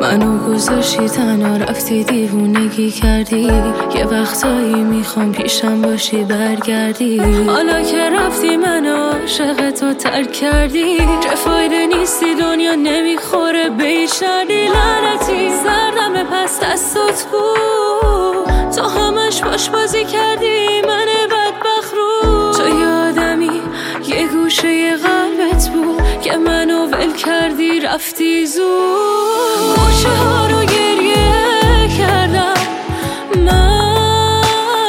منو گذاشتی تنها رفتی دیوونگی کردی. یه وقتایی میخوام پیشم باشی برگردی. حالا که رفتی منو عاشق تو ترک کردی. چه فایده نیستی دنیا نمیخوره به هیچ دردی. لعنتی سردم پس دستت بود. تو همش باش بازی کردی من بدبخت رو. تو یادمی یه گوشه قلبت بود که منو ول کردی رفتی زود. کوچه ها رو گریه کردم من.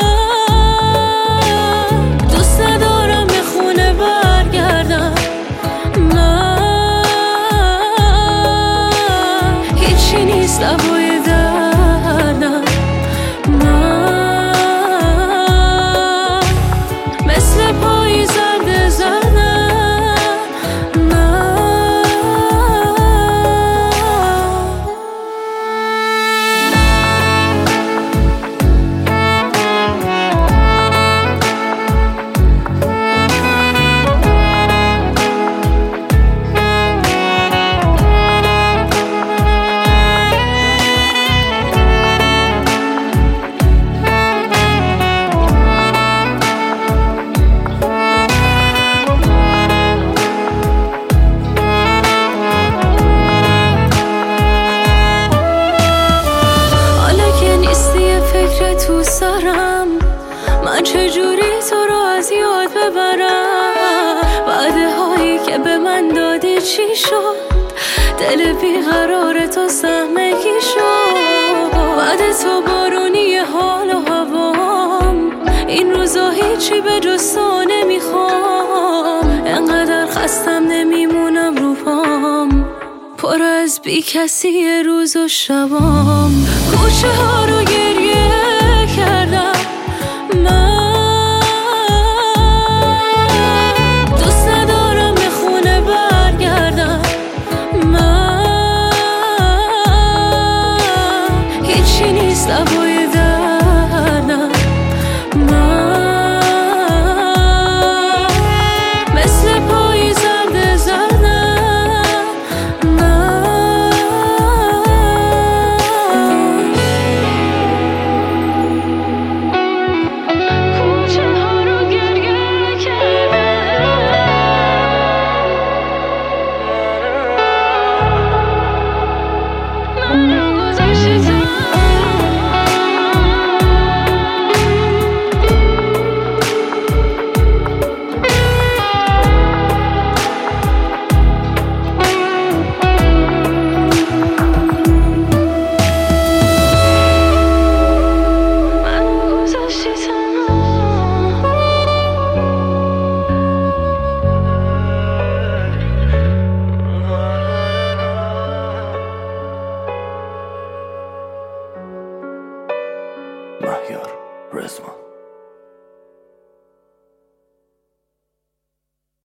دوست ندارم به خونه برگردم من. هیچی نیست لبای دردم من. مثل پای زرد زدم تو سرم. من چجوری تو رو از یاد ببرم؟ وعده هایی که به من دادی چی شد؟ دل بیقرار تو سهمگی شد. وعده تو بارونی حال و هوام. این روزا هیچی به جز تو نمیخوام. انقدر خستم نمیمونم رو پام. پر از بی کسی روز و شبام. کوچه ها رو گریه کردم من. دوست ندارم به خونه برگردم من. هیچی نیست لبای دردم من. مثل پای زرد زدم من. کوچه ها رو گریه کردم منو گذاشتی مهیار رزوان.